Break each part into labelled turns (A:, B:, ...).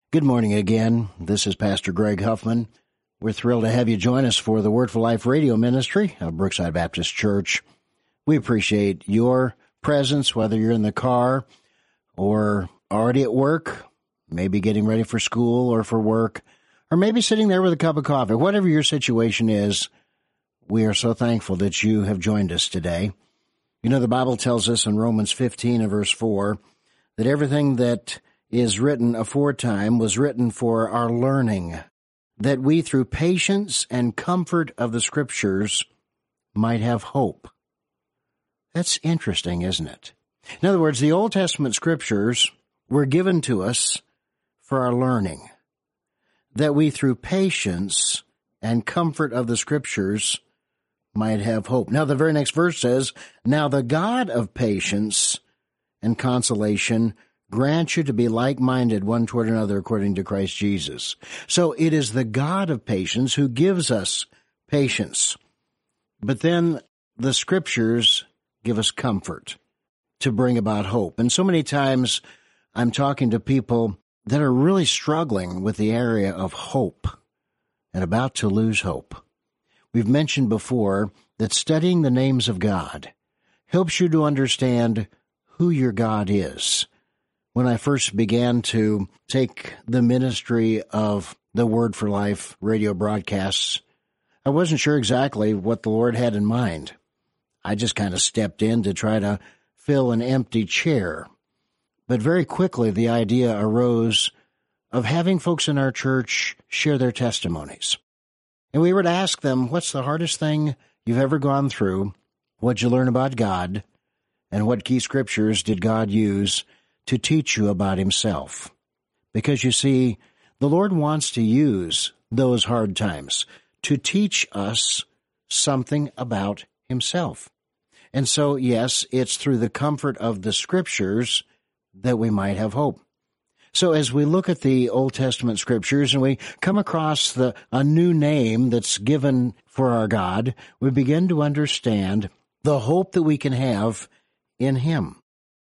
A: Good morning again. This is Pastor Greg Huffman. We're thrilled to have you join us for the Word for Life radio ministry of Brookside Baptist Church. We appreciate your presence, whether you're in the car or already at work, maybe getting ready for school or for work, or maybe sitting there with a cup of coffee. Whatever your situation is, we are so thankful that you have joined us today. You know, the Bible tells us in Romans 15 and verse 4 that everything that is written aforetime was written for our learning, that we through patience and comfort of the Scriptures might have hope. That's interesting, isn't it? In other words, the Old Testament Scriptures were given to us for our learning, that we through patience and comfort of the Scriptures might have hope. Now, the very next verse says, "Now the God of patience and consolation grant you to be like-minded one toward another according to Christ Jesus." So it is the God of patience who gives us patience. But then the Scriptures give us comfort to bring about hope. And so many times I'm talking to people that are really struggling with the area of hope and about to lose hope. We've mentioned before that studying the names of God helps you to understand who your God is. When I first began to take the ministry of the Word for Life radio broadcasts, I wasn't sure exactly what the Lord had in mind. I just kind of stepped in to try to fill an empty chair. But very quickly, the idea arose of having folks in our church share their testimonies. And we were to ask them, what's the hardest thing you've ever gone through? What'd you learn about God? And what key scriptures did God use to teach you about himself? Because you see, the Lord wants to use those hard times to teach us something about himself. And so, yes, it's through the comfort of the Scriptures that we might have hope. So as we look at the Old Testament Scriptures and we come across a new name that's given for our God, we begin to understand the hope that we can have in him.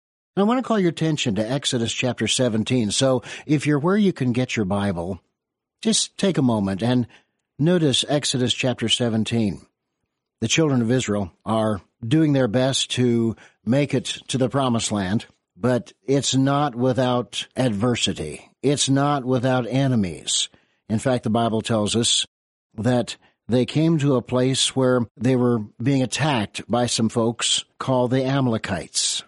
A: I want to call your attention to Exodus chapter 17. So if you're where you can get your Bible, just take a moment and notice Exodus chapter 17. The children of Israel are doing their best to make it to the promised land, but it's not without adversity. It's not without enemies. In fact, the Bible tells us that they came to a place where they were being attacked by some folks called the Amalekites.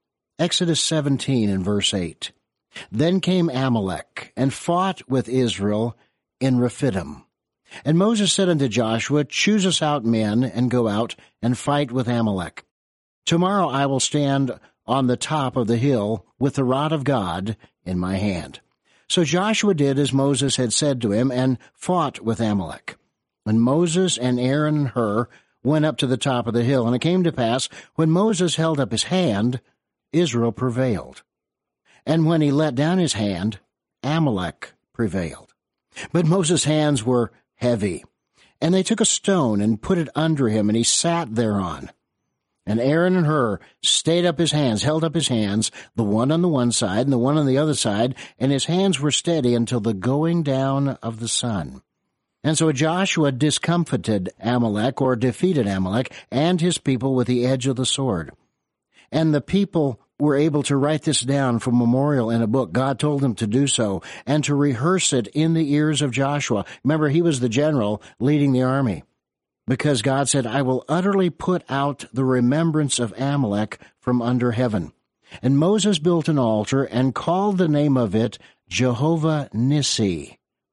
A: Exodus 17 and verse 8. "Then came Amalek and fought with Israel in Rephidim. And Moses said unto Joshua, Choose us out men, and go out and fight with Amalek. Tomorrow I will stand on the top of the hill with the rod of God in my hand." So Joshua did as Moses had said to him, and fought with Amalek. And Moses and Aaron and Hur went up to the top of the hill. And it came to pass, when Moses held up his hand, Israel prevailed. And when he let down his hand, Amalek prevailed. But Moses' hands were heavy. And they took a stone and put it under him, and he sat thereon. And Aaron and Hur stayed up his hands, held up his hands, the one on the one side and the one on the other side, and his hands were steady until the going down of the sun. And so Joshua discomfited Amalek, or defeated Amalek, and his people with the edge of the sword. And the people were able to write this down for memorial in a book. God told them to do so, and to rehearse it in the ears of Joshua. Remember, he was the general leading the army. Because God said, "I will utterly put out the remembrance of Amalek from under heaven." And Moses built an altar and called the name of it Jehovah Nissi.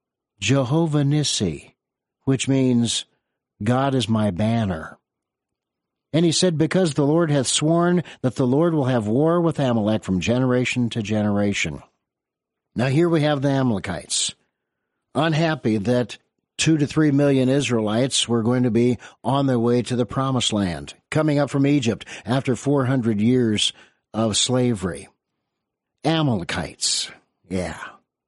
A: Jehovah Nissi, which means God is my banner. And he said, "Because the Lord hath sworn that the Lord will have war with Amalek from generation to generation." Now here we have the Amalekites, unhappy that 2 to 3 million Israelites were going to be on their way to the promised land, coming up from Egypt after 400 years of slavery. Amalekites, yeah.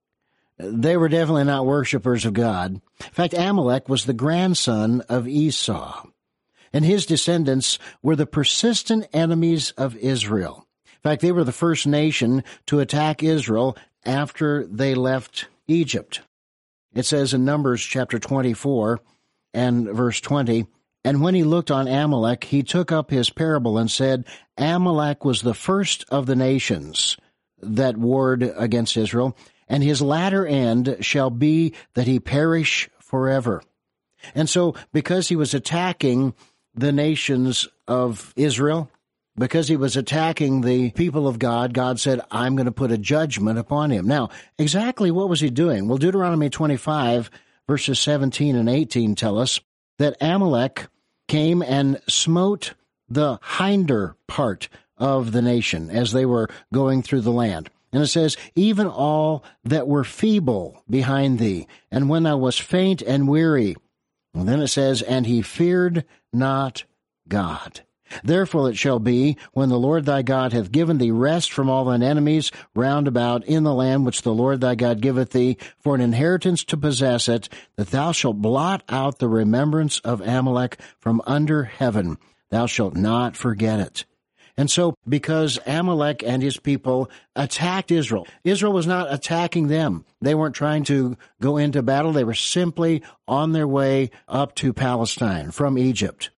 A: They were definitely not worshipers of God. In fact, Amalek was the grandson of Esau, and his descendants were the persistent enemies of Israel. In fact, they were the first nation to attack Israel after they left Egypt. It says in Numbers chapter 24 and verse 20, "And when he looked on Amalek, he took up his parable and said, Amalek was the first of the nations that warred against Israel, and his latter end shall be that he perish forever." And so, because he was attacking the nations of Israel, because he was attacking the people of God, God said, I'm going to put a judgment upon him. Now, exactly what was he doing? Well, Deuteronomy 25, verses 17 and 18 tell us that Amalek came and smote the hinder part of the nation as they were going through the land. And it says, even all that were feeble behind thee, and when thou wast faint and weary. And then it says, and he feared not God. Therefore it shall be, when the Lord thy God hath given thee rest from all thine enemies round about in the land which the Lord thy God giveth thee for an inheritance to possess it, that thou shalt blot out the remembrance of Amalek from under heaven. Thou shalt not forget it. And so, because Amalek and his people attacked Israel, Israel was not attacking them. They weren't trying to go into battle. They were simply on their way up to Palestine from Egypt.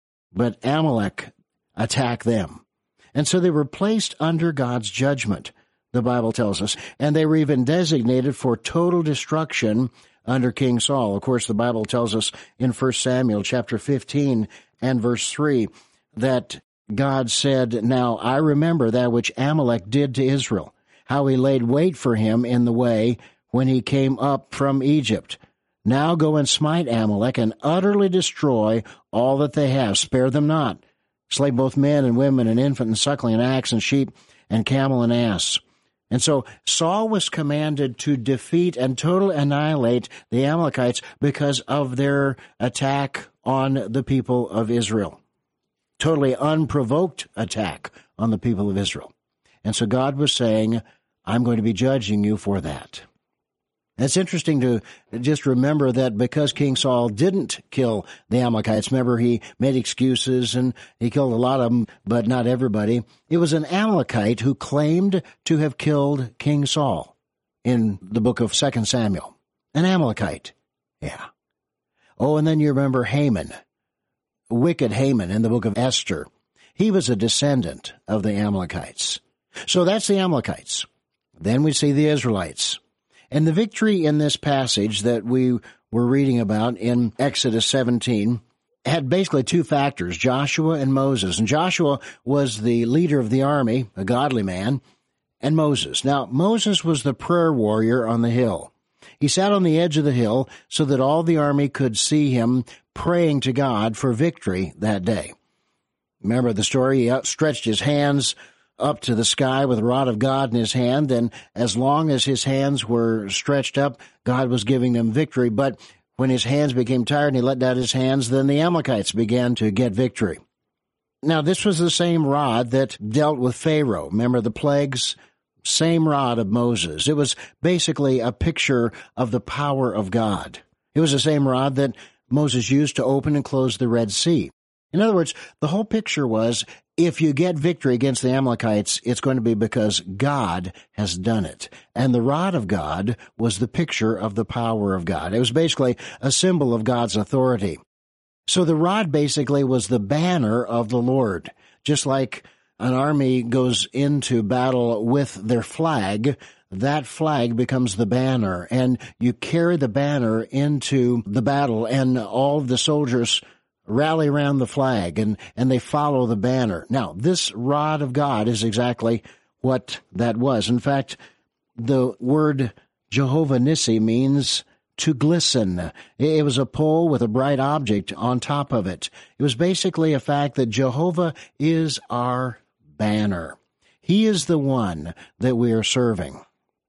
A: But Amalek attacked them. And so they were placed under God's judgment, the Bible tells us. And they were even designated for total destruction under King Saul. Of course, the Bible tells us in 1 Samuel chapter 15 and verse 3 that God said, Now I remember that which Amalek did to Israel, how he laid wait for him in the way when he came up from Egypt. Now go and smite Amalek and utterly destroy all that they have. Spare them not. Slay both men and women and infant and suckling and ox and sheep and camel and ass. And so Saul was commanded to defeat and totally annihilate the Amalekites because of their attack on the people of Israel. Totally unprovoked attack on the people of Israel. And so God was saying, I'm going to be judging you for that. It's interesting to just remember that because King Saul didn't kill the Amalekites, remember he made excuses and he killed a lot of them, but not everybody. It was an Amalekite who claimed to have killed King Saul in the book of 2 Samuel. An Amalekite. Yeah. Oh, and then you remember Haman, wicked Haman in the book of Esther. He was a descendant of the Amalekites. So that's the Amalekites. Then we see the Israelites. And the victory in this passage that we were reading about in Exodus 17 had basically two factors, Joshua and Moses. And Joshua was the leader of the army, a godly man, and Moses. Now, Moses was the prayer warrior on the hill. He sat on the edge of the hill so that all the army could see him praying to God for victory that day. Remember the story? He outstretched his hands up to the sky with the rod of God in his hand, and as long as his hands were stretched up, God was giving them victory. But when his hands became tired and he let down his hands, then the Amalekites began to get victory. Now, this was the same rod that dealt with Pharaoh. Remember the plagues? Same rod of Moses. It was basically a picture of the power of God. It was the same rod that Moses used to open and close the Red Sea. In other words, the whole picture was, if you get victory against the Amalekites, it's going to be because God has done it. And the rod of God was the picture of the power of God. It was basically a symbol of God's authority. So the rod basically was the banner of the Lord. Just like an army goes into battle with their flag, that flag becomes the banner. And you carry the banner into the battle, and all of the soldiers rally around the flag, and they follow the banner. Now, this rod of God is exactly what that was. In fact, the word Jehovah Nissi means to glisten. It was a pole with a bright object on top of it. It was basically a fact that Jehovah is our banner. He is the one that we are serving.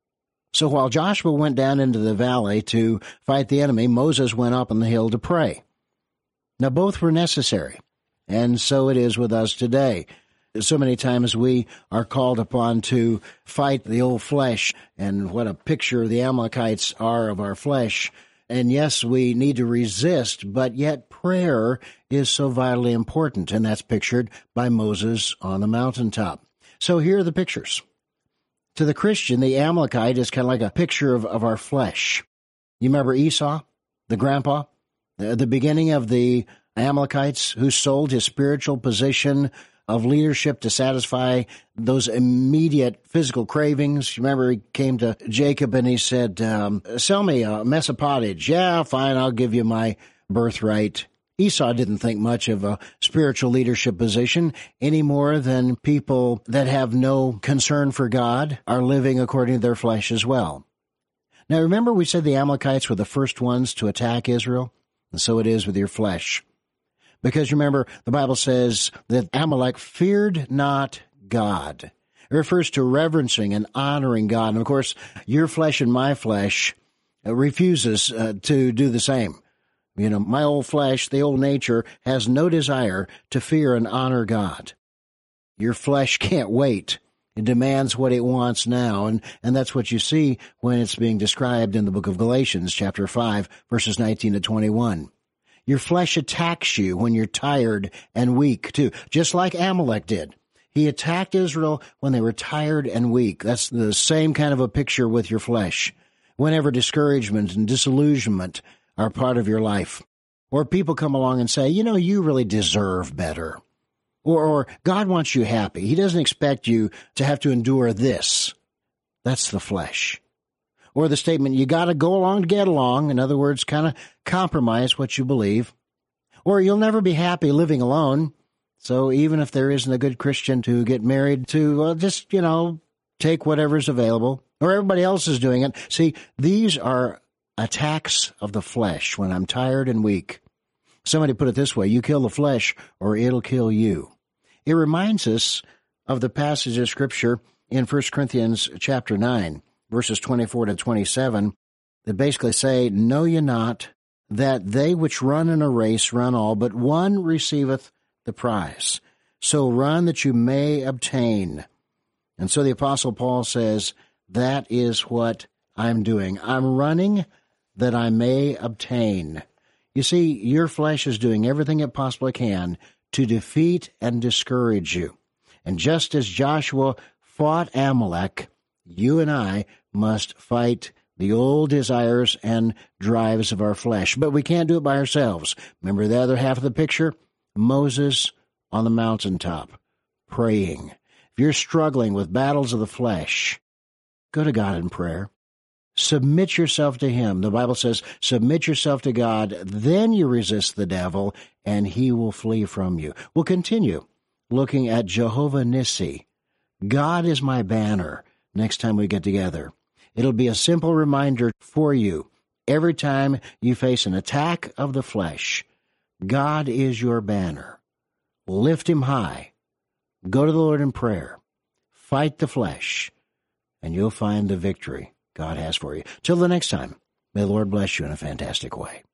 A: So while Joshua went down into the valley to fight the enemy, Moses went up on the hill to pray. Now, both were necessary, and so it is with us today. So many times we are called upon to fight the old flesh, and what a picture the Amalekites are of our flesh. And yes, we need to resist, but yet prayer is so vitally important, and that's pictured by Moses on the mountaintop. So here are the pictures. To the Christian, the Amalekite is kind of like a picture of our flesh. You remember Esau, the grandpa? The beginning of the Amalekites who sold his spiritual position of leadership to satisfy those immediate physical cravings. You remember he came to Jacob and he said, sell me a mess of pottage. Yeah, fine, I'll give you my birthright. Esau didn't think much of a spiritual leadership position any more than people that have no concern for God are living according to their flesh as well. Now remember we said the Amalekites were the first ones to attack Israel? And so it is with your flesh. Because remember, the Bible says that Amalek feared not God. It refers to reverencing and honoring God. And of course, your flesh and my flesh refuses to do the same. You know, my old flesh, the old nature, has no desire to fear and honor God. Your flesh can't wait. It demands what it wants now, and that's what you see when it's being described in the book of Galatians, chapter 5, verses 19 to 21. Your flesh attacks you when you're tired and weak, too, just like Amalek did. He attacked Israel when they were tired and weak. That's the same kind of a picture with your flesh. Whenever discouragement and disillusionment are part of your life, or people come along and say, you know, you really deserve better, or God wants you happy. He doesn't expect you to have to endure this. That's the flesh. Or the statement, you got to go along to get along. In other words, kind of compromise what you believe. Or you'll never be happy living alone. So even if there isn't a good Christian to get married to, just, you know, take whatever's available. Or everybody else is doing it. See, these are attacks of the flesh when I'm tired and weak. Somebody put it this way, you kill the flesh or it'll kill you. It reminds us of the passage of Scripture in 1 Corinthians chapter 9. Verses 24 to 27, that basically say, know ye not that they which run in a race run all, but one receiveth the prize. So run that you may obtain. And so the Apostle Paul says, that is what I'm doing. I'm running that I may obtain. You see, your flesh is doing everything it possibly can to defeat and discourage you. And just as Joshua fought Amalek, you and I must fight the old desires and drives of our flesh. But we can't do it by ourselves. Remember the other half of the picture? Moses on the mountaintop, praying. If you're struggling with battles of the flesh, go to God in prayer. Submit yourself to Him. The Bible says, submit yourself to God, then you resist the devil, and he will flee from you. We'll continue looking at Jehovah Nissi. God is my banner. Next time we get together. It'll be a simple reminder for you every time you face an attack of the flesh. God is your banner. Lift Him high. Go to the Lord in prayer. Fight the flesh, and you'll find the victory God has for you. Till the next time, may the Lord bless you in a fantastic way.